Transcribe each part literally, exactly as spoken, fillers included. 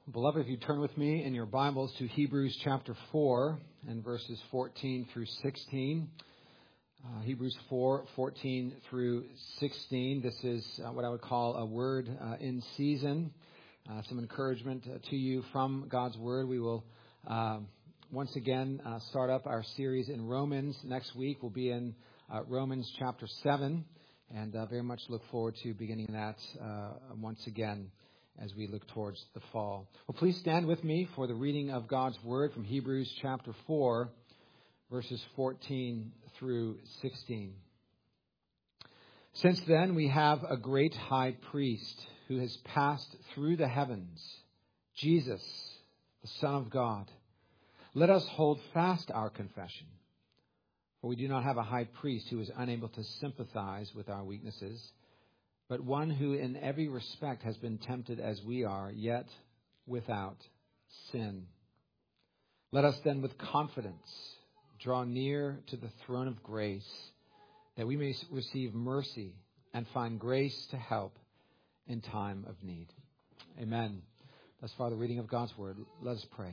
Beloved, if you turn with me in your Bibles to Hebrews chapter four and verses fourteen through sixteen. Uh, Hebrews four, fourteen through sixteen. This is uh, what I would call a word uh, in season. Uh, some encouragement uh, to you from God's Word. We will uh, once again uh, start up our series in Romans. Next week we'll be in uh, Romans chapter seven. And uh, very much look forward to beginning that uh, once again as we look towards the fall. Well, please stand with me for the reading of God's Word from Hebrews chapter four, verses fourteen through sixteen. Since then we have a great high priest who has passed through the heavens, Jesus, the Son of God. Let us hold fast our confession. For we do not have a high priest who is unable to sympathize with our weaknesses, but one who in every respect has been tempted as we are, yet without sin. Let us then with confidence draw near to the throne of grace, that we may receive mercy and find grace to help in time of need. Amen. Thus far the reading of God's Word. Let us pray.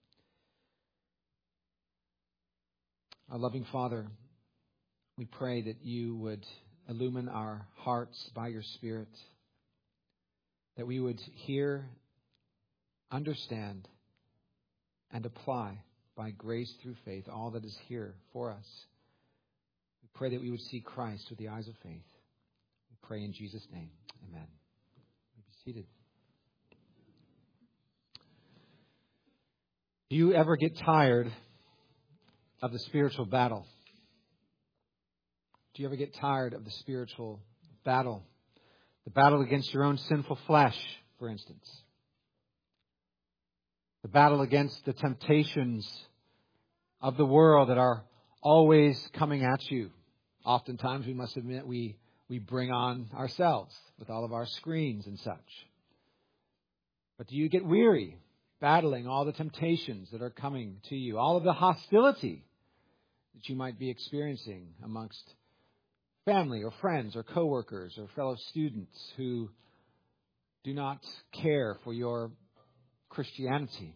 Our loving Father, we pray that you would illumine our hearts by your Spirit, that we would hear, understand, and apply by grace through faith all that is here for us. We pray that we would see Christ with the eyes of faith. We pray in Jesus' name. Amen. You be seated. Do you ever get tired of the spiritual battle? Do you ever get tired of the spiritual battle? The battle against your own sinful flesh, for instance. The battle against the temptations of the world that are always coming at you. Oftentimes, we must admit, we, we bring on ourselves with all of our screens and such. But do you get weary battling all the temptations that are coming to you? All of the hostility that you might be experiencing amongst family or friends or coworkers or fellow students who do not care for your Christianity?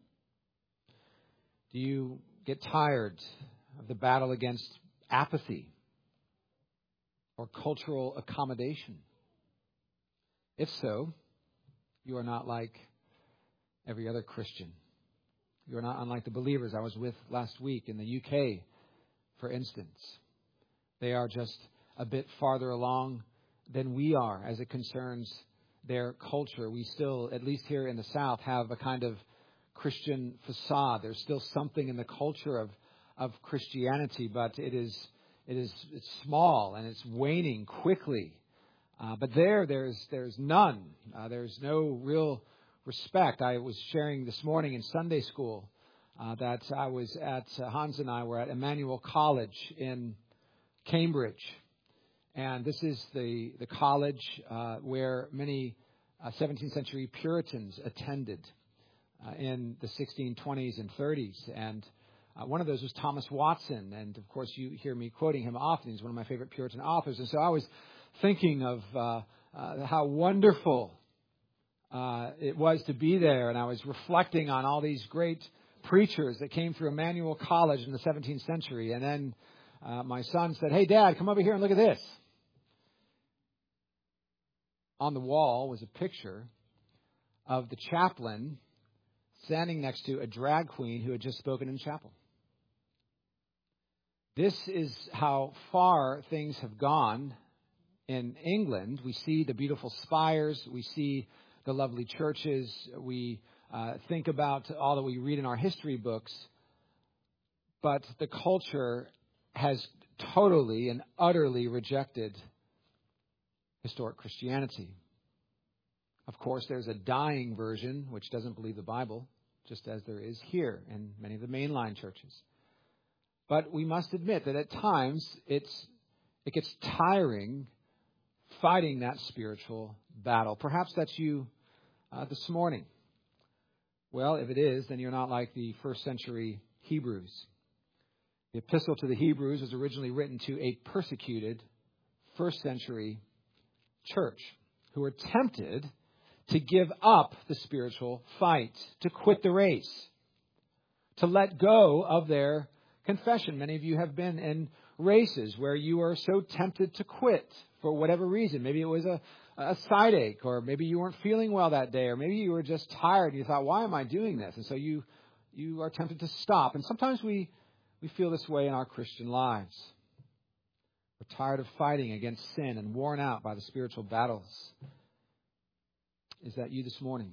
Do you get tired of the battle against apathy or cultural accommodation? If so, you are not like every other Christian. You are not unlike the believers I was with last week in the U K, for instance. They are just a bit farther along than we are as it concerns their culture. We still, at least here in the South, have a kind of Christian facade. There's still something in the culture of, of Christianity, but it is it is it's small and it's waning quickly. Uh, but there, there's there's none. Uh, there's no real respect. I was sharing this morning in Sunday school uh, that I was at, uh, Hans and I were at Emmanuel College in Cambridge. And this is the, the college uh, where many uh, seventeenth century Puritans attended uh, in the sixteen twenties and thirties. And uh, one of those was Thomas Watson. And, of course, you hear me quoting him often. He's one of my favorite Puritan authors. And so I was thinking of uh, uh, how wonderful uh, it was to be there. And I was reflecting on all these great preachers that came through Emmanuel College in the seventeenth century. And then uh, my son said, "Hey, Dad, come over here and look at this." On the wall was a picture of the chaplain standing next to a drag queen who had just spoken in chapel. This is how far things have gone in England. We see the beautiful spires. We see the lovely churches. We uh, think about all that we read in our history books. But the culture has totally and utterly rejected historic Christianity. Of course, there's a dying version which doesn't believe the Bible, just as there is here in many of the mainline churches. But we must admit that at times it's it gets tiring fighting that spiritual battle. Perhaps that's you uh, this morning. Well, if it is, then you're not like the first century Hebrews. The epistle to the Hebrews was originally written to a persecuted first century church who were tempted to give up the spiritual fight, to quit the race, to let go of their confession. Many of you have been in races where you are so tempted to quit for whatever reason. Maybe it was a, a side ache, or maybe you weren't feeling well that day, or maybe you were just tired and you thought, why am I doing this? And so you you are tempted to stop. And sometimes we, we feel this way in our Christian lives. We're tired of fighting against sin and worn out by the spiritual battles. Is that you this morning?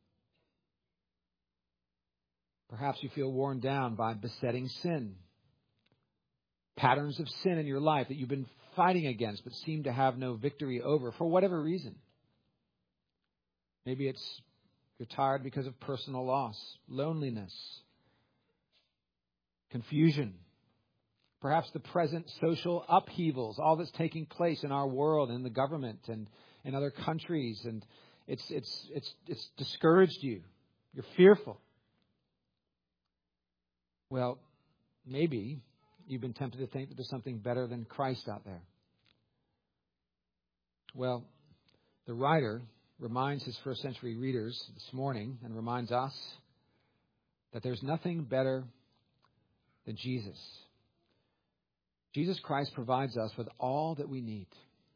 Perhaps you feel worn down by besetting sin. Patterns of sin in your life that you've been fighting against but seem to have no victory over for whatever reason. Maybe it's you're tired because of personal loss, loneliness, confusion. Perhaps the present social upheavals, all that's taking place in our world, in the government and in other countries, and it's it's it's it's discouraged you. You're fearful. Well, maybe you've been tempted to think that there's something better than Christ out there. Well, the writer reminds his first century readers this morning and reminds us that there's nothing better than Jesus. Jesus Christ provides us with all that we need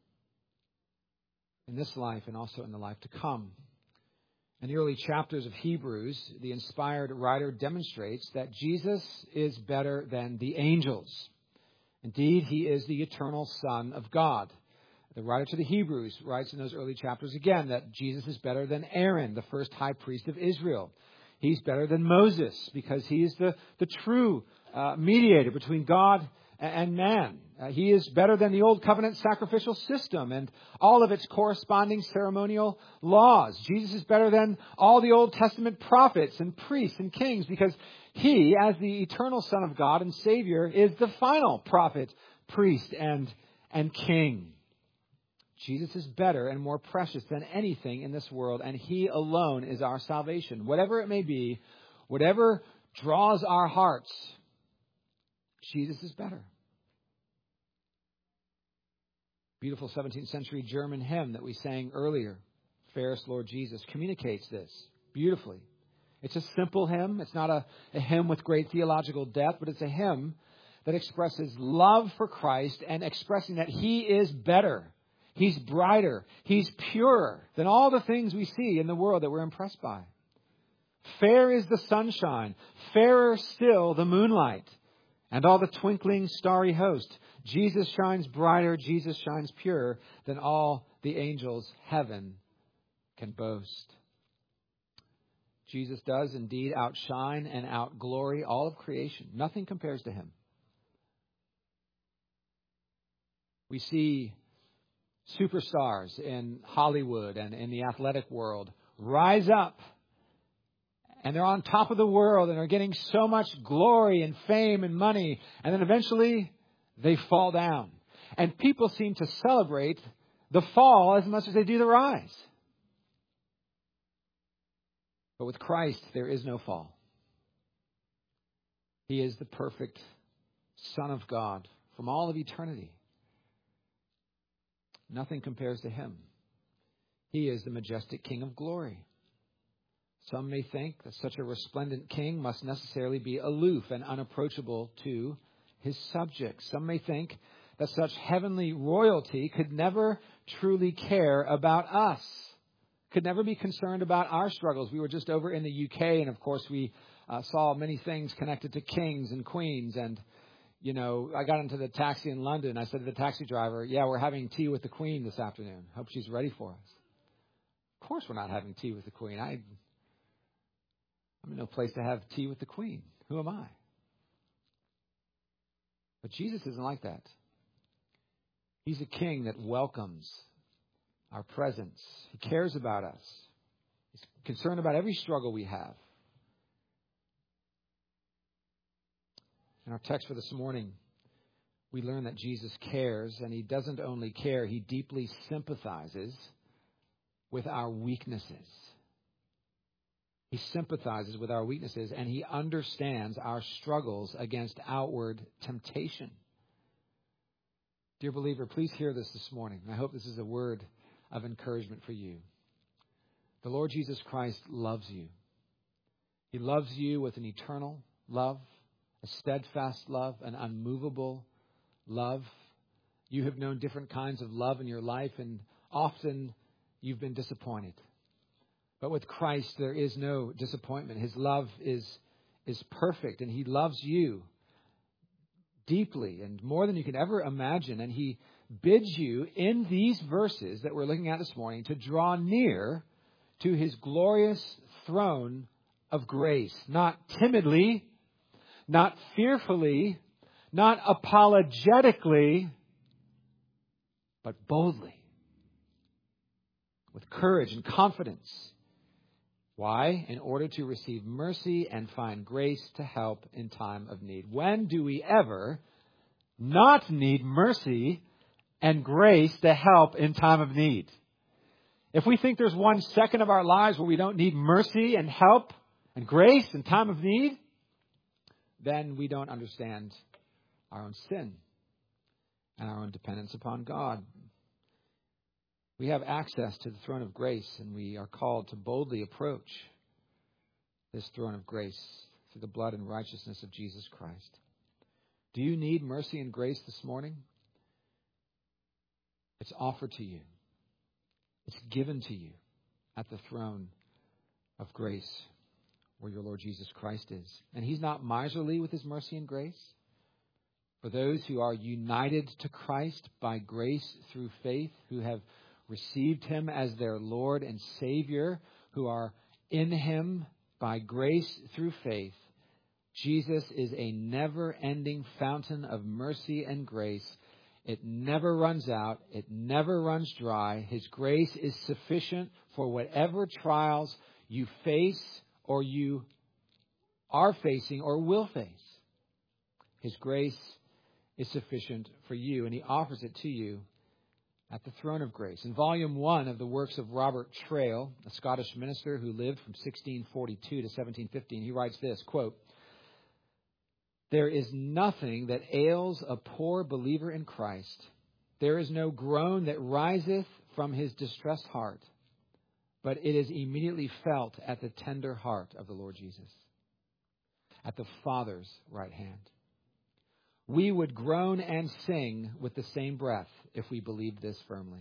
in this life and also in the life to come. In the early chapters of Hebrews, the inspired writer demonstrates that Jesus is better than the angels. Indeed, he is the eternal Son of God. The writer to the Hebrews writes in those early chapters again that Jesus is better than Aaron, the first high priest of Israel. He's better than Moses because he is the, the true uh, mediator between God and man. Uh, he is better than the old covenant sacrificial system and all of its corresponding ceremonial laws. Jesus is better than all the Old Testament prophets and priests and kings because he, as the eternal Son of God and Savior, is the final prophet, priest, and, and king. Jesus is better and more precious than anything in this world, and he alone is our salvation. Whatever it may be, whatever draws our hearts, Jesus is better. Beautiful seventeenth century German hymn that we sang earlier, Fairest Lord Jesus, communicates this beautifully. It's a simple hymn. It's not a, a hymn with great theological depth, but it's a hymn that expresses love for Christ and expressing that he is better. He's brighter. He's purer than all the things we see in the world that we're impressed by. Fair is the sunshine, fairer still the moonlight, and all the twinkling starry host. Jesus shines brighter, Jesus shines purer than all the angels heaven can boast. Jesus does indeed outshine and outglory all of creation. Nothing compares to him. We see superstars in Hollywood and in the athletic world rise up, and they're on top of the world and are getting so much glory and fame and money, and then eventually they fall down. And people seem to celebrate the fall as much as they do the rise. But with Christ, there is no fall. He is the perfect Son of God from all of eternity. Nothing compares to him. He is the majestic King of glory. Some may think that such a resplendent king must necessarily be aloof and unapproachable to his subjects. Some may think that such heavenly royalty could never truly care about us, could never be concerned about our struggles. We were just over in the U K, and of course we uh, saw many things connected to kings and queens. And, you know, I got into the taxi in London. I said to the taxi driver, yeah, we're having tea with the Queen this afternoon. Hope she's ready for us. Of course we're not having tea with the Queen. I, I'm in no place to have tea with the Queen. Who am I? But Jesus isn't like that. He's a king that welcomes our presence. He cares about us. He's concerned about every struggle we have. In our text for this morning, we learn that Jesus cares, and he doesn't only care, he deeply sympathizes with our weaknesses. He sympathizes with our weaknesses, and he understands our struggles against outward temptation. Dear believer, please hear this this morning. I hope this is a word of encouragement for you. The Lord Jesus Christ loves you. He loves you with an eternal love, a steadfast love, an unmovable love. You have known different kinds of love in your life, and often you've been disappointed. But with Christ, there is no disappointment. His love is, is perfect, and He loves you deeply and more than you can ever imagine. And He bids you in these verses that we're looking at this morning to draw near to His glorious throne of grace, not timidly, not fearfully, not apologetically, but boldly, with courage and confidence. Why? In order to receive mercy and find grace to help in time of need. When do we ever not need mercy and grace to help in time of need? If we think there's one second of our lives where we don't need mercy and help and grace in time of need, then we don't understand our own sin and our own dependence upon God. We have access to the throne of grace, and we are called to boldly approach this throne of grace through the blood and righteousness of Jesus Christ. Do you need mercy and grace this morning? It's offered to you. It's given to you at the throne of grace where your Lord Jesus Christ is. And He's not miserly with His mercy and grace. For those who are united to Christ by grace through faith, who have received Him as their Lord and Savior, who are in Him by grace through faith, Jesus is a never-ending fountain of mercy and grace. It never runs out. It never runs dry. His grace is sufficient for whatever trials you face or you are facing or will face. His grace is sufficient for you, and He offers it to you at the throne of grace. In volume one of the works of Robert Trail, a Scottish minister who lived from sixteen forty-two to seventeen fifteen, he writes this, quote, "There is nothing that ails a poor believer in Christ. There is no groan that riseth from his distressed heart, but it is immediately felt at the tender heart of the Lord Jesus, at the Father's right hand. We would groan and sing with the same breath if we believed this firmly.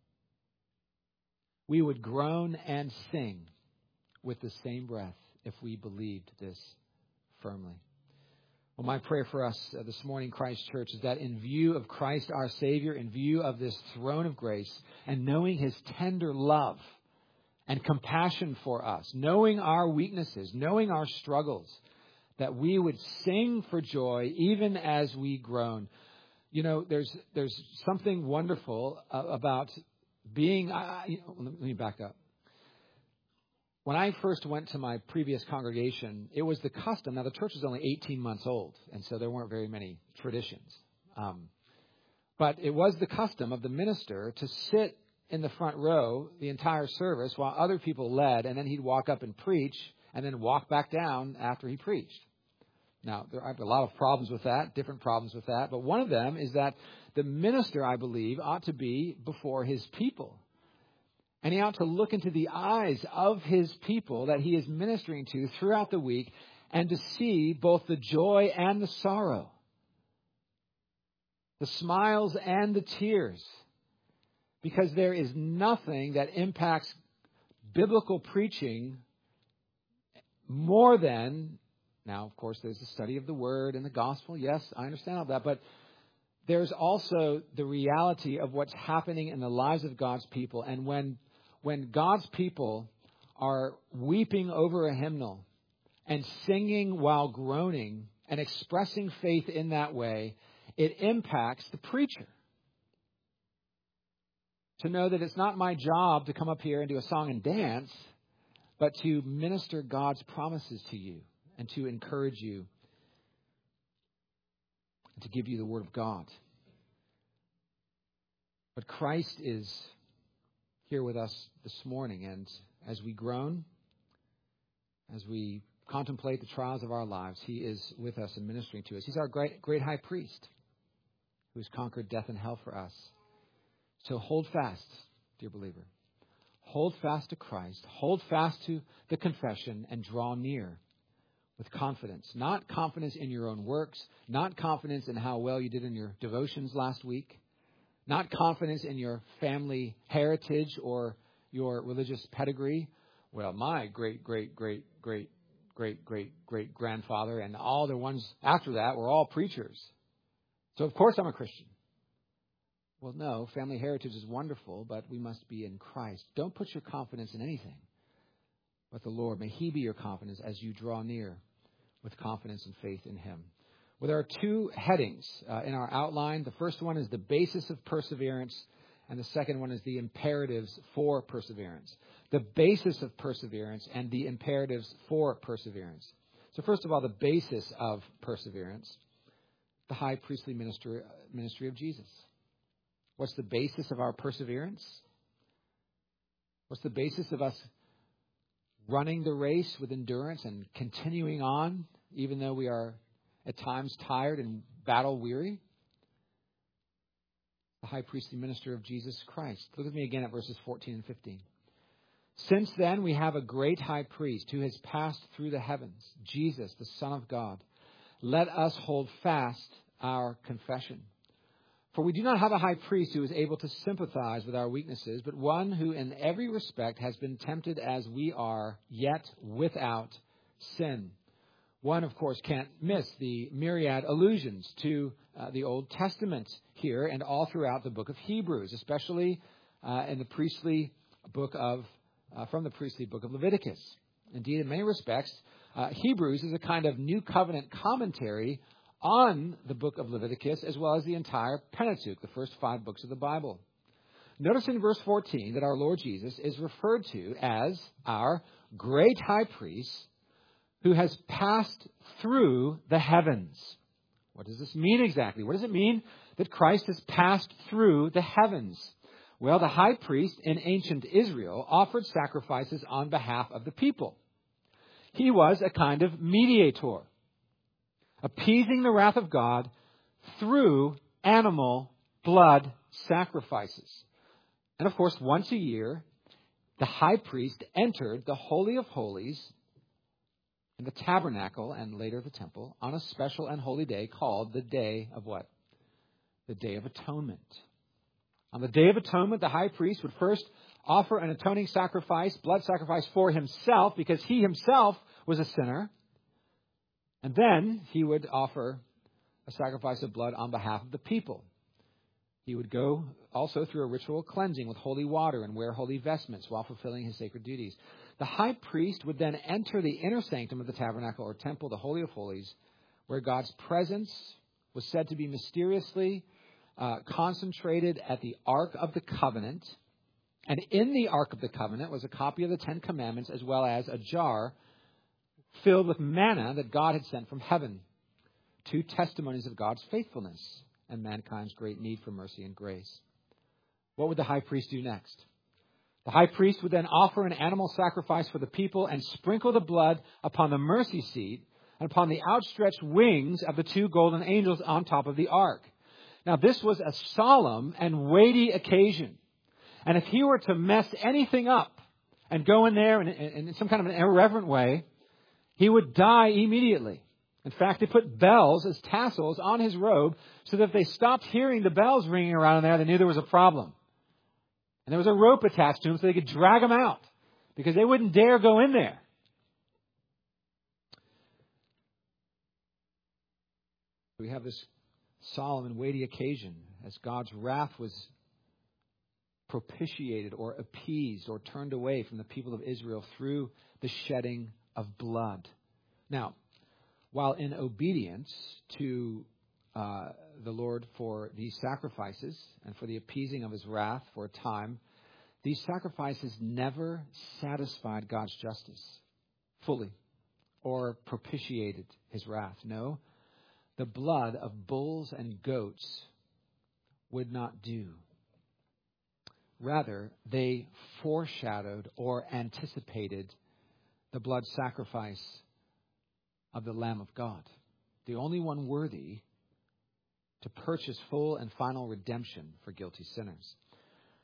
We would groan and sing with the same breath if we believed this firmly." Well, my prayer for us uh, this morning, Christ Church, is that in view of Christ our Savior, in view of this throne of grace, and knowing His tender love and compassion for us, knowing our weaknesses, knowing our struggles, that we would sing for joy even as we groan. You know, there's there's something wonderful uh, about being... Uh, you know, let me back up. When I first went to my previous congregation, it was the custom. Now, the church was only eighteen months old, and so there weren't very many traditions. Um, but it was the custom of the minister to sit in the front row the entire service while other people led, and then he'd walk up and preach, and then walk back down after he preached. Now, there are a lot of problems with that, different problems with that, but one of them is that the minister, I believe, ought to be before his people. And he ought to look into the eyes of his people that he is ministering to throughout the week and to see both the joy and the sorrow, the smiles and the tears, because there is nothing that impacts biblical preaching more than, now, of course, there's the study of the Word and the gospel. Yes, I understand all that. But there's also the reality of what's happening in the lives of God's people. And when when God's people are weeping over a hymnal and singing while groaning and expressing faith in that way, it impacts the preacher. To know that it's not my job to come up here and do a song and dance, but to minister God's promises to you and to encourage you and to give you the Word of God. But Christ is here with us this morning, and as we groan, as we contemplate the trials of our lives, He is with us and ministering to us. He's our great, great high priest who has conquered death and hell for us. So hold fast, dear believer. hold fast to Christ, hold fast to the confession, and draw near with confidence. Not confidence in your own works, not confidence in how well you did in your devotions last week, not confidence in your family heritage or your religious pedigree. Well, my great, great, great, great, great, great, great grandfather and all the ones after that were all preachers. So, of course, I'm a Christian. Well, no, family heritage is wonderful, but we must be in Christ. Don't put your confidence in anything but the Lord. May He be your confidence as you draw near with confidence and faith in Him. Well, there are two headings uh, in our outline. The first one is the basis of perseverance, and the second one is the imperatives for perseverance. The basis of perseverance and the imperatives for perseverance. So first of all, the basis of perseverance, the high priestly ministry, ministry of Jesus. What's the basis of our perseverance? What's the basis of us running the race with endurance and continuing on, even though we are at times tired and battle weary? The high priestly minister of Jesus Christ. Look with me again at verses fourteen and fifteen. Since then we have a great high priest who has passed through the heavens, Jesus, the Son of God. Let us hold fast our confession. For we do not have a high priest who is able to sympathize with our weaknesses, but one who in every respect has been tempted as we are, yet without sin. One, of course, can't miss the myriad allusions to uh, the Old Testament here and all throughout the book of Hebrews, especially uh, in the priestly book of, uh, from the priestly book of Leviticus. Indeed, in many respects, uh, Hebrews is a kind of New Covenant commentary on the book of Leviticus, as well as the entire Pentateuch, the first five books of the Bible. Notice in verse fourteen that our Lord Jesus is referred to as our great high priest who has passed through the heavens. What does this mean exactly? What does it mean that Christ has passed through the heavens? Well, the high priest in ancient Israel offered sacrifices on behalf of the people. He was a kind of mediator, appeasing the wrath of God through animal blood sacrifices. And of course, once a year, the high priest entered the Holy of Holies in the tabernacle and later the temple on a special and holy day called the Day of what? The Day of Atonement. On the Day of Atonement, the high priest would first offer an atoning sacrifice, blood sacrifice for himself, because he himself was a sinner. And then he would offer a sacrifice of blood on behalf of the people. He would go also through a ritual cleansing with holy water and wear holy vestments while fulfilling his sacred duties. The high priest would then enter the inner sanctum of the tabernacle or temple, the Holy of Holies, where God's presence was said to be mysteriously uh, concentrated at the Ark of the Covenant. And in the Ark of the Covenant was a copy of the Ten Commandments as well as a jar filled with manna that God had sent from heaven. Two testimonies of God's faithfulness and mankind's great need for mercy and grace. What would the high priest do next? The high priest would then offer an animal sacrifice for the people and sprinkle the blood upon the mercy seat and upon the outstretched wings of the two golden angels on top of the ark. Now, this was a solemn and weighty occasion. And if he were to mess anything up and go in there in, in, in some kind of an irreverent way, he would die immediately. In fact, they put bells as tassels on his robe so that if they stopped hearing the bells ringing around in there, they knew there was a problem. And there was a rope attached to him so they could drag him out because they wouldn't dare go in there. We have this solemn and weighty occasion as God's wrath was propitiated or appeased or turned away from the people of Israel through the shedding of blood. Now, while in obedience to uh, the Lord for these sacrifices and for the appeasing of his wrath for a time, these sacrifices never satisfied God's justice fully or propitiated his wrath. No, the blood of bulls and goats would not do. Rather, they foreshadowed or anticipated the blood sacrifice of the Lamb of God, the only one worthy to purchase full and final redemption for guilty sinners.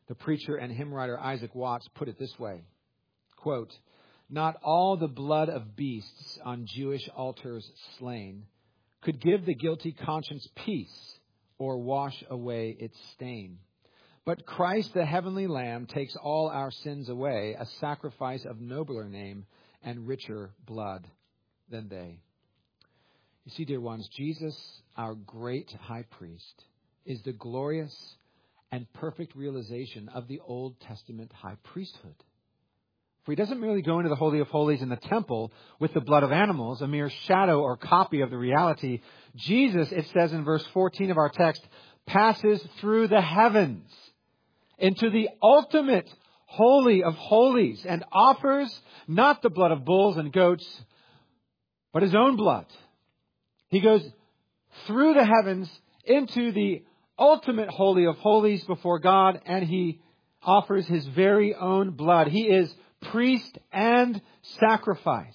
The preacher and hymn writer Isaac Watts put it this way, quote, "Not all the blood of beasts on Jewish altars slain could give the guilty conscience peace or wash away its stain. But Christ, the heavenly Lamb, takes all our sins away, a sacrifice of nobler name and richer blood than they." You see, dear ones, Jesus, our great high priest, is the glorious and perfect realization of the Old Testament high priesthood. For he doesn't merely go into the Holy of Holies in the temple with the blood of animals, a mere shadow or copy of the reality. Jesus, it says in verse fourteen of our text, passes through the heavens into the ultimate Holy of Holies and offers not the blood of bulls and goats, but his own blood. He goes through the heavens into the ultimate Holy of Holies before God, and he offers his very own blood. He is priest and sacrifice.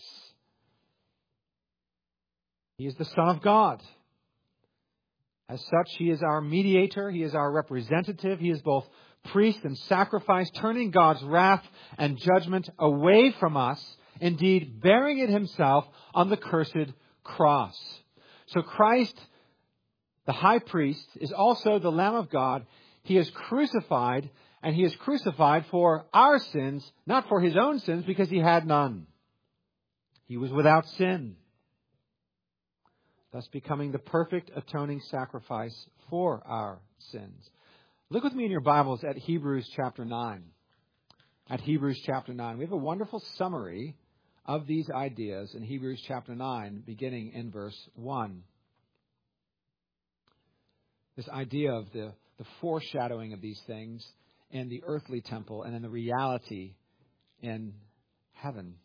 He is the Son of God. As such, he is our mediator. He is our representative. He is both priest and sacrifice, turning God's wrath and judgment away from us, indeed bearing it himself on the cursed cross. So Christ, the high priest, is also the Lamb of God. He is crucified, and he is crucified for our sins, not for his own sins, because he had none. He was without sin, thus becoming the perfect atoning sacrifice for our sins. Look with me in your Bibles at Hebrews chapter nine. At Hebrews chapter nine. We have a wonderful summary of these ideas in Hebrews chapter nine, beginning in verse one. This idea of the, the foreshadowing of these things in the earthly temple and in the reality in heaven,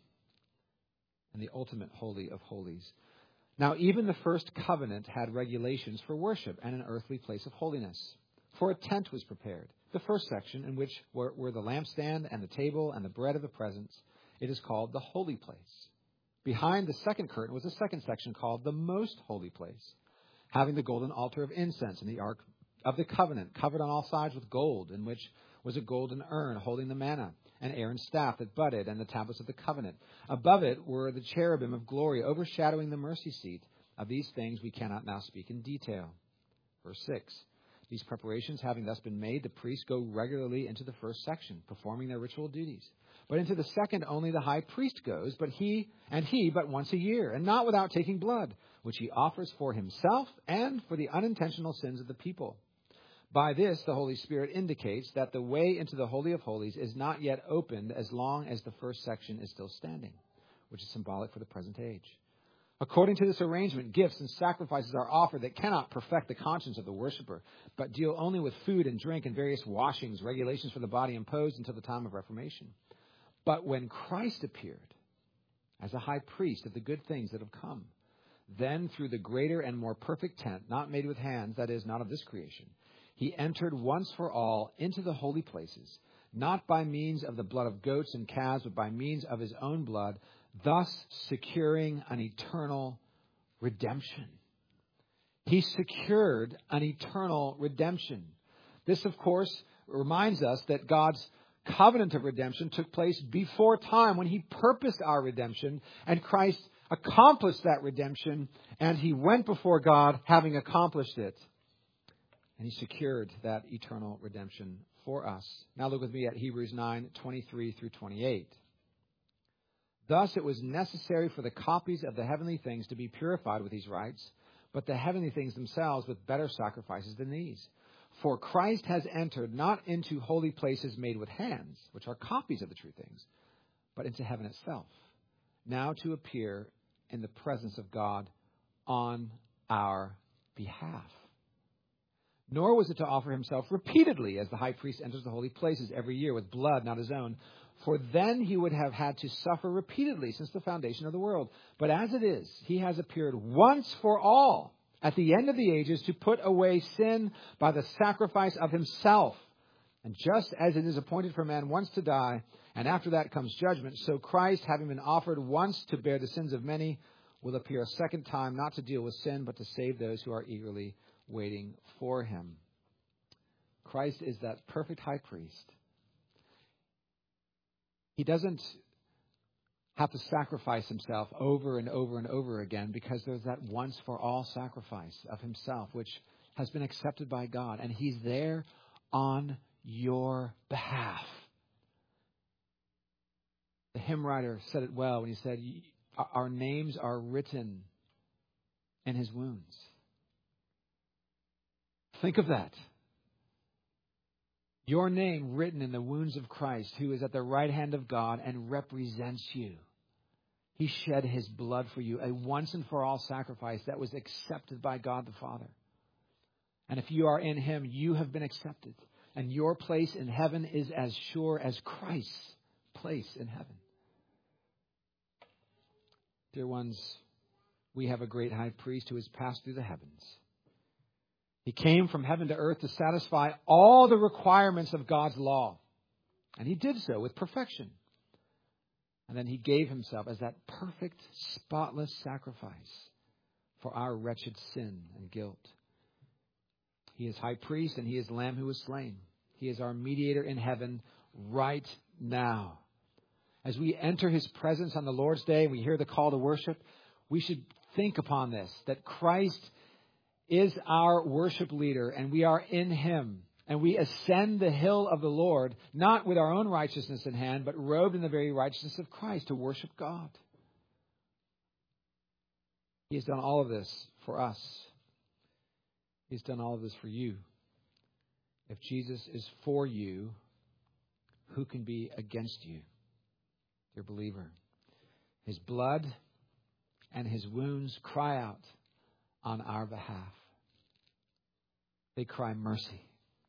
in the ultimate Holy of Holies. Now, even the first covenant had regulations for worship and an earthly place of holiness. For a tent was prepared. The first section, in which were, were the lampstand and the table and the bread of the presence, it is called the holy place. Behind the second curtain was a second section called the most holy place, having the golden altar of incense and the ark of the covenant, covered on all sides with gold, in which was a golden urn holding the manna, and Aaron's staff that budded, and the tablets of the covenant. Above it were the cherubim of glory, overshadowing the mercy seat. Of these things we cannot now speak in detail. Verse six. These preparations having thus been made, the priests go regularly into the first section, performing their ritual duties. But into the second only the high priest goes, but he and he but once a year, and not without taking blood, which he offers for himself and for the unintentional sins of the people. By this, the Holy Spirit indicates that the way into the Holy of Holies is not yet opened as long as the first section is still standing, which is symbolic for the present age. According to this arrangement, gifts and sacrifices are offered that cannot perfect the conscience of the worshiper, but deal only with food and drink and various washings, regulations for the body imposed until the time of Reformation. But when Christ appeared as a high priest of the good things that have come, then through the greater and more perfect tent, not made with hands, that is, not of this creation, he entered once for all into the holy places, not by means of the blood of goats and calves, but by means of his own blood, thus securing an eternal redemption. He secured an eternal redemption. This, of course, reminds us that God's covenant of redemption took place before time, when he purposed our redemption, and Christ accomplished that redemption, and he went before God having accomplished it. And he secured that eternal redemption for us. Now look with me at Hebrews nine, twenty-three through twenty-eight. Thus it was necessary for the copies of the heavenly things to be purified with these rites, but the heavenly things themselves with better sacrifices than these. For Christ has entered not into holy places made with hands, which are copies of the true things, but into heaven itself, now to appear in the presence of God on our behalf. Nor was it to offer himself repeatedly, as the high priest enters the holy places every year with blood not his own, for then he would have had to suffer repeatedly since the foundation of the world. But as it is, he has appeared once for all at the end of the ages to put away sin by the sacrifice of himself. And just as it is appointed for man once to die, and after that comes judgment, so Christ, having been offered once to bear the sins of many, will appear a second time, not to deal with sin, but to save those who are eagerly waiting for him. Christ is that perfect high priest He doesn't have to sacrifice himself over and over and over again because there's that once for all sacrifice of himself, which has been accepted by God. And he's there on your behalf. The hymn writer said it well when he said, our names are written in his wounds. Think of that. Your name written in the wounds of Christ, who is at the right hand of God and represents you. He shed his blood for you, a once and for all sacrifice that was accepted by God the Father. And if you are in him, you have been accepted. And your place in heaven is as sure as Christ's place in heaven. Dear ones, we have a great high priest who has passed through the heavens. He came from heaven to earth to satisfy all the requirements of God's law. And he did so with perfection. And then he gave himself as that perfect, spotless sacrifice for our wretched sin and guilt. He is high priest and he is lamb who was slain. He is our mediator in heaven right now. As we enter his presence on the Lord's Day and we hear the call to worship, we should think upon this, that Christ is our worship leader and we are in him. And we ascend the hill of the Lord, not with our own righteousness in hand, but robed in the very righteousness of Christ to worship God. He has done all of this for us. He's done all of this for you. If Jesus is for you, who can be against you, dear believer? His blood and his wounds cry out on our behalf. They cry mercy.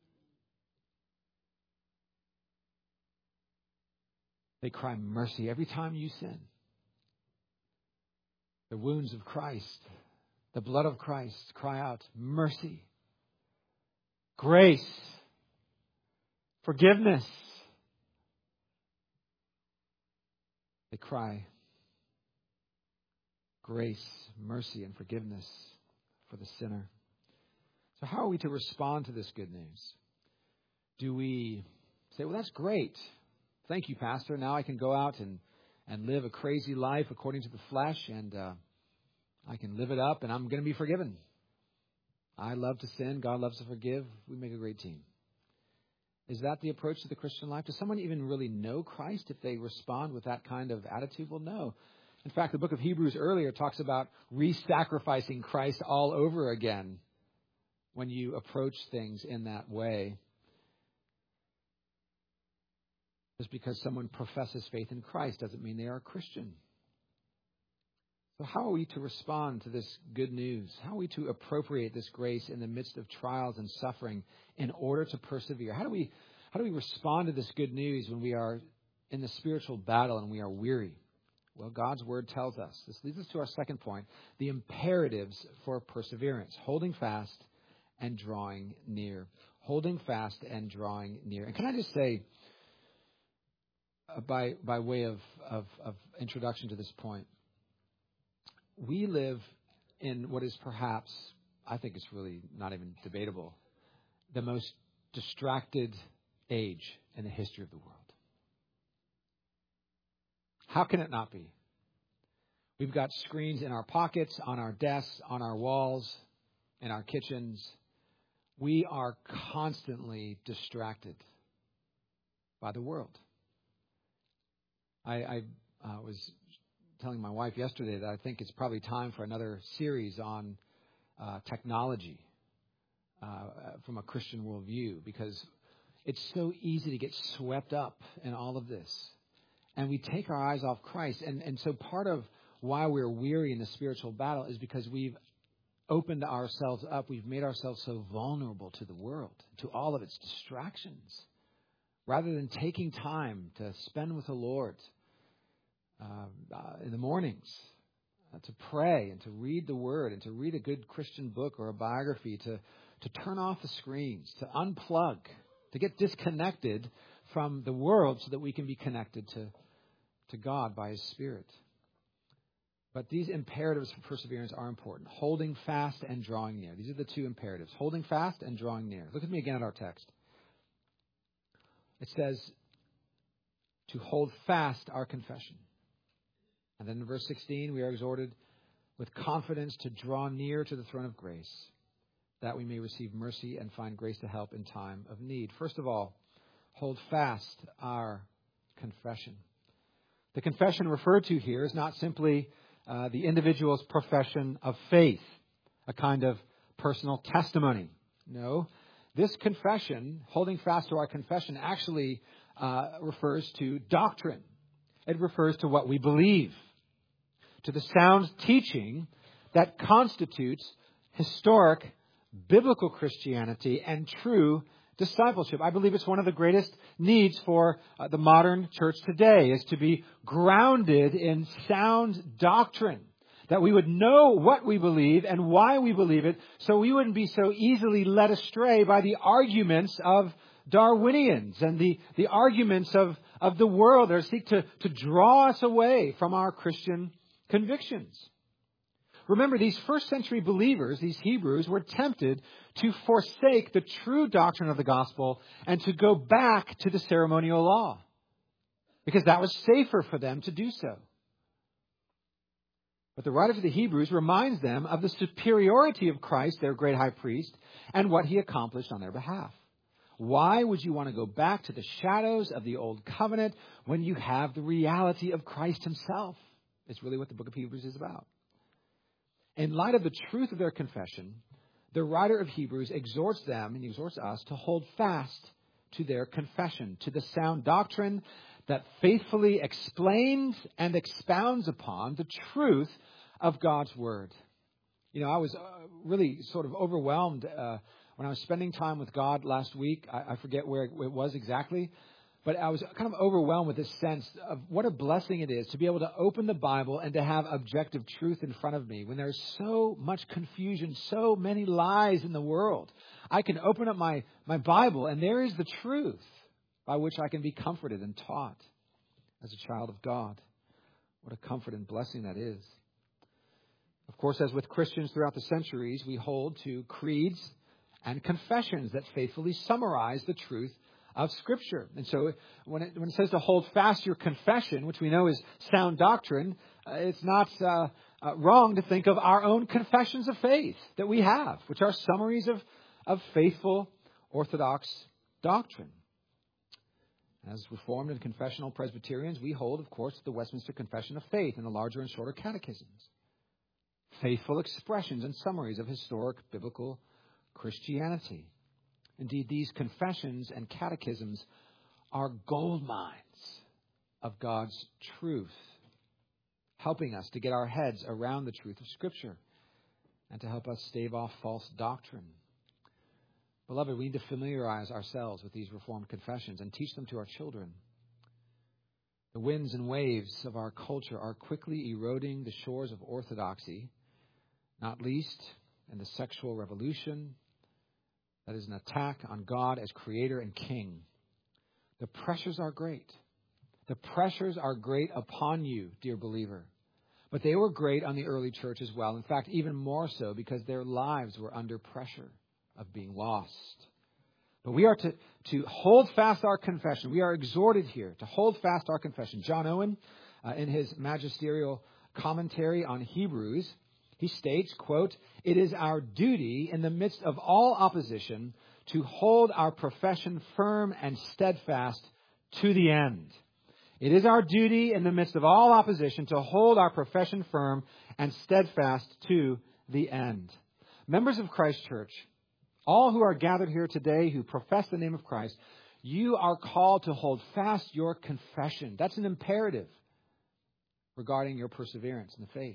They cry mercy every time you sin. The wounds of Christ, the blood of Christ cry out mercy, grace, forgiveness. They cry grace, mercy, and forgiveness for the sinner. So how are we to respond to this good news? Do we say, well, that's great. Thank you, Pastor. Now I can go out and, and live a crazy life according to the flesh, and uh, I can live it up, and I'm going to be forgiven. I love to sin. God loves to forgive. We make a great team. Is that the approach to the Christian life? Does someone even really know Christ if they respond with that kind of attitude? Well, no. In fact, the book of Hebrews earlier talks about re-sacrificing Christ all over again when you approach things in that way. Just because someone professes faith in Christ doesn't mean they are a Christian. So how are we to respond to this good news? How are we to appropriate this grace in the midst of trials and suffering in order to persevere? How do we, how do we respond to this good news when we are in the spiritual battle and we are weary? Well, God's word tells us. This leads us to our second point, the imperatives for perseverance, holding fast and drawing near. Holding fast and drawing near. And can I just say, uh, by by way of, of, of introduction to this point, we live in what is perhaps, I think it's really not even debatable, the most distracted age in the history of the world. How can it not be? We've got screens in our pockets, on our desks, on our walls, in our kitchens. We are constantly distracted by the world. I, I uh, was telling my wife yesterday that I think it's probably time for another series on uh, technology uh, from a Christian worldview, because it's so easy to get swept up in all of this. And we take our eyes off Christ. And, and so part of why we're weary in the spiritual battle is because we've opened ourselves up. We've made ourselves so vulnerable to the world, to all of its distractions, rather than taking time to spend with the Lord uh, uh, in the mornings, uh, to pray and to read the Word and to read a good Christian book or a biography, to, to turn off the screens, to unplug, to get disconnected from the world so that we can be connected to, to God by His Spirit. But these imperatives for perseverance are important. Holding fast and drawing near. These are the two imperatives. Holding fast and drawing near. Look at me again at our text. It says, to hold fast our confession. And then in verse sixteen, we are exhorted with confidence to draw near to the throne of grace, that we may receive mercy and find grace to help in time of need. First of all, hold fast our confession. The confession referred to here is not simply uh, the individual's profession of faith, a kind of personal testimony. No, this confession, holding fast to our confession, actually uh, refers to doctrine. It refers to what we believe, to the sound teaching that constitutes historic biblical Christianity and true discipleship. I believe it's one of the greatest needs for uh, the modern church today, is to be grounded in sound doctrine, that we would know what we believe and why we believe it, so we wouldn't be so easily led astray by the arguments of Darwinians and the, the arguments of, of the world that seek to, to draw us away from our Christian convictions. Remember, these first century believers, these Hebrews, were tempted to forsake the true doctrine of the gospel and to go back to the ceremonial law, because that was safer for them to do so. But the writer to the Hebrews reminds them of the superiority of Christ, their great high priest, and what he accomplished on their behalf. Why would you want to go back to the shadows of the old covenant when you have the reality of Christ himself? It's really what the book of Hebrews is about. In light of the truth of their confession, the writer of Hebrews exhorts them and exhorts us to hold fast to their confession, to the sound doctrine that faithfully explains and expounds upon the truth of God's Word. You know, I was uh, really sort of overwhelmed uh, when I was spending time with God last week. I, I forget where it was exactly, but I was kind of overwhelmed with this sense of what a blessing it is to be able to open the Bible and to have objective truth in front of me when there's so much confusion, so many lies in the world. I can open up my, my Bible and there is the truth by which I can be comforted and taught as a child of God. What a comfort and blessing that is. Of course, as with Christians throughout the centuries, we hold to creeds and confessions that faithfully summarize the truth of Scripture. And so when it, when it says to hold fast your confession, which we know is sound doctrine, uh, it's not uh, uh, wrong to think of our own confessions of faith that we have, which are summaries of, of faithful Orthodox doctrine. As Reformed and confessional Presbyterians, we hold, of course, the Westminster Confession of Faith and the larger and shorter catechisms. Faithful expressions and summaries of historic biblical Christianity. Indeed, these confessions and catechisms are gold mines of God's truth, helping us to get our heads around the truth of Scripture and to help us stave off false doctrine. Beloved, we need to familiarize ourselves with these Reformed confessions and teach them to our children. The winds and waves of our culture are quickly eroding the shores of orthodoxy, not least in the sexual revolution that is an attack on God as Creator and King. The pressures are great. The pressures are great upon you, dear believer. But they were great on the early church as well. In fact, even more so because their lives were under pressure of being lost. But we are to, to hold fast our confession. We are exhorted here to hold fast our confession. John Owen, uh, in his magisterial commentary on Hebrews, he states, quote, "It is our duty in the midst of all opposition to hold our profession firm and steadfast to the end." It is our duty in the midst of all opposition to hold our profession firm and steadfast to the end. Members of Christ Church, all who are gathered here today who profess the name of Christ, you are called to hold fast your confession. That's an imperative regarding your perseverance in the faith.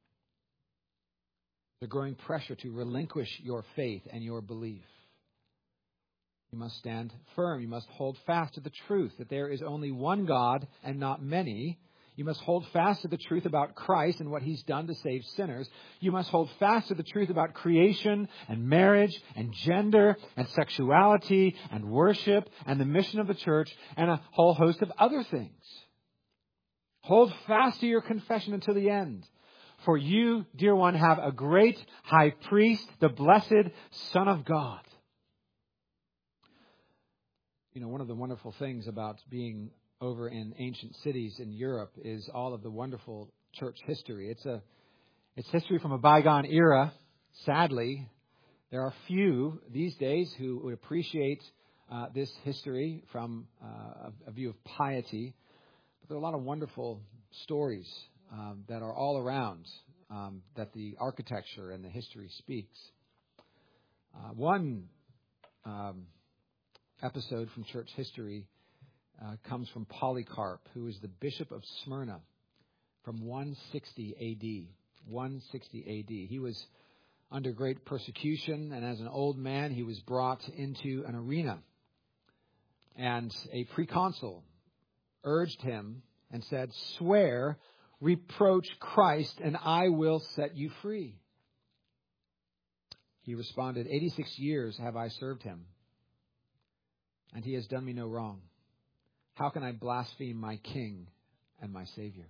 The growing pressure to relinquish your faith and your belief. You must stand firm. You must hold fast to the truth that there is only one God and not many. You must hold fast to the truth about Christ and what He's done to save sinners. You must hold fast to the truth about creation and marriage and gender and sexuality and worship and the mission of the church and a whole host of other things. Hold fast to your confession until the end. For you, dear one, have a great high priest, the blessed Son of God. You know, one of the wonderful things about being over in ancient cities in Europe is all of the wonderful church history. It's a it's history from a bygone era. Sadly, there are few these days who would appreciate uh, this history from uh, a, a view of piety. But there are a lot of wonderful stories um, that are all around um, that the architecture and the history speaks. Uh, one um, episode from church history uh, comes from Polycarp, who is the bishop of Smyrna from one sixty A D. one sixty A D. He was under great persecution, and as an old man, he was brought into an arena. And a proconsul urged him and said, "Swear, reproach Christ, and I will set you free." He responded, eighty-six years have I served him, and he has done me no wrong. How can I blaspheme my king and my Savior?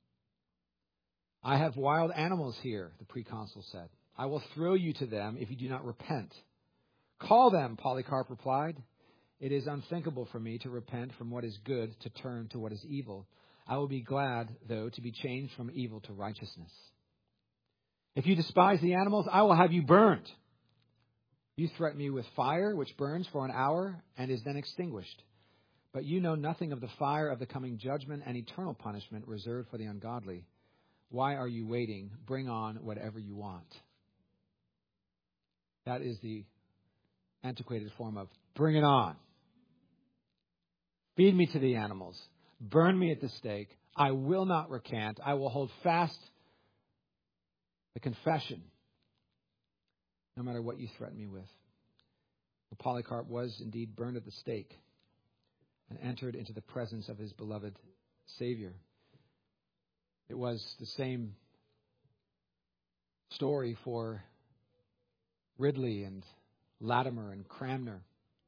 "I have wild animals here," the proconsul said. "I will throw you to them if you do not repent." "Call them," Polycarp replied. "It is unthinkable for me to repent from what is good to turn to what is evil. I will be glad, though, to be changed from evil to righteousness. If you despise the animals, I will have you burned. You threaten me with fire, which burns for an hour and is then extinguished. But you know nothing of the fire of the coming judgment and eternal punishment reserved for the ungodly. Why are you waiting? Bring on whatever you want." That is the antiquated form of "bring it on." Feed me to the animals. Burn me at the stake. I will not recant. I will hold fast the confession, no matter what you threaten me with. Well, Polycarp was indeed burned at the stake and entered into the presence of his beloved Savior. It was the same story for Ridley and Latimer and Cranmer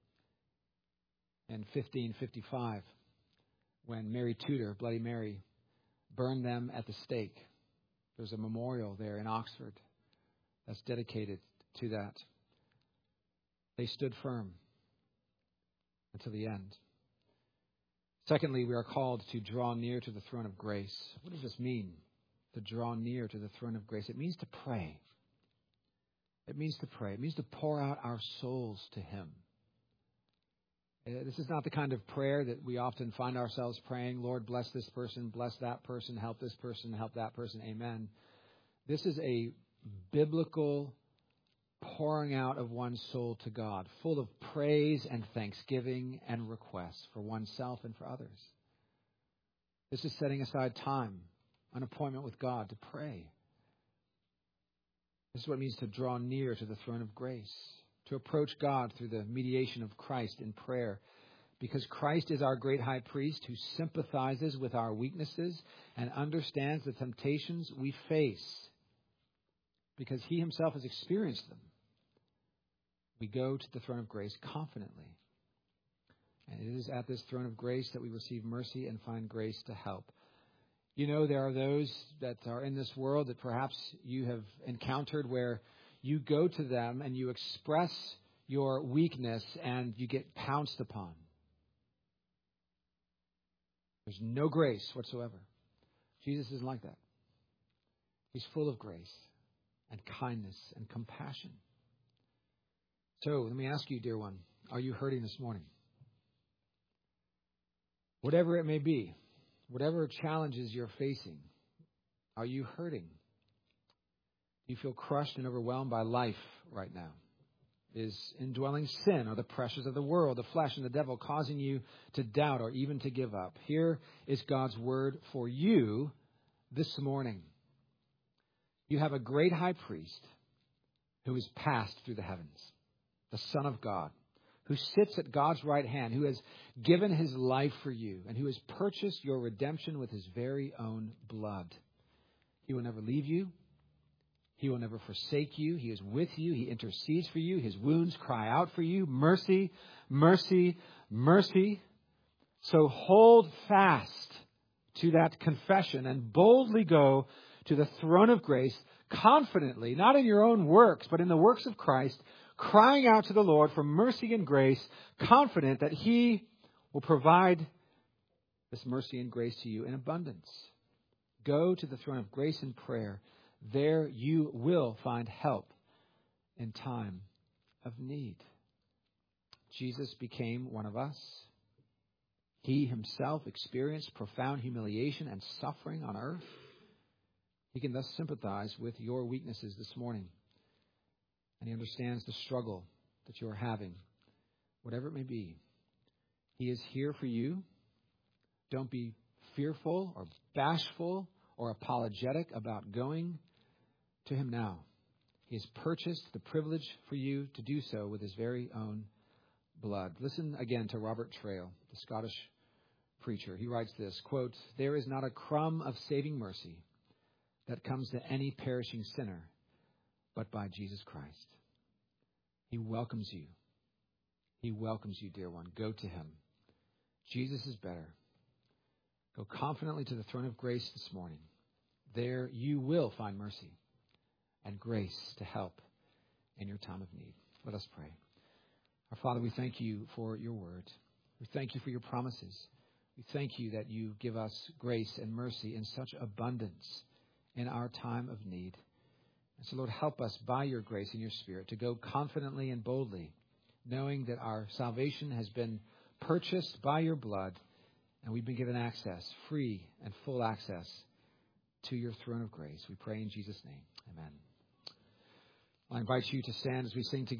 in fifteen fifty-five, when Mary Tudor, Bloody Mary, burned them at the stake. There's a memorial there in Oxford that's dedicated to that. They stood firm until the end. Secondly, we are called to draw near to the throne of grace. What does this mean, to draw near to the throne of grace? It means to pray. It means to pray. It means to pour out our souls to Him. This is not the kind of prayer that we often find ourselves praying, "Lord, bless this person, bless that person, help this person, help that person, amen." This is a biblical pouring out of one's soul to God, full of praise and thanksgiving and requests for oneself and for others. This is setting aside time, an appointment with God to pray. This is what it means to draw near to the throne of grace, to approach God through the mediation of Christ in prayer, because Christ is our great high priest who sympathizes with our weaknesses and understands the temptations we face, because He Himself has experienced them. We go to the throne of grace confidently. And it is at this throne of grace that we receive mercy and find grace to help. You know, there are those that are in this world that perhaps you have encountered where you go to them and you express your weakness and you get pounced upon. There's no grace whatsoever. Jesus isn't like that. He's full of grace and kindness and compassion. So let me ask you, dear one, are you hurting this morning? Whatever it may be, whatever challenges you're facing, are you hurting? Do you feel crushed and overwhelmed by life right now? Is indwelling sin or the pressures of the world, the flesh, and the devil causing you to doubt or even to give up? Here is God's word for you this morning. You have a great high priest who has passed through the heavens, the Son of God, who sits at God's right hand, who has given His life for you, and who has purchased your redemption with His very own blood. He will never leave you. He will never forsake you. He is with you. He intercedes for you. His wounds cry out for you. Mercy, mercy, mercy. So hold fast to that confession and boldly go to the throne of grace confidently, not in your own works, but in the works of Christ, crying out to the Lord for mercy and grace, confident that He will provide this mercy and grace to you in abundance. Go to the throne of grace in prayer. There you will find help in time of need. Jesus became one of us. He himself experienced profound humiliation and suffering on earth. He can thus sympathize with your weaknesses this morning. And he understands the struggle that you are having, whatever it may be. He is here for you. Don't be fearful or bashful or apologetic about going to him now. He has purchased the privilege for you to do so with his very own blood. Listen again to Robert Trail, the Scottish preacher. He writes this, quote, "There is not a crumb of saving mercy that comes to any perishing sinner but by Jesus Christ. He welcomes you. He welcomes you, dear one. Go to him. Jesus is better. Go confidently to the throne of grace this morning. There you will find mercy and grace to help in your time of need." Let us pray. Our Father, we thank you for your word. We thank you for your promises. We thank you that you give us grace and mercy in such abundance in our time of need. And so, Lord, help us by your grace and your Spirit to go confidently and boldly, knowing that our salvation has been purchased by your blood, and we've been given access, free and full access to your throne of grace. We pray in Jesus' name. Amen. I invite you to stand as we sing together.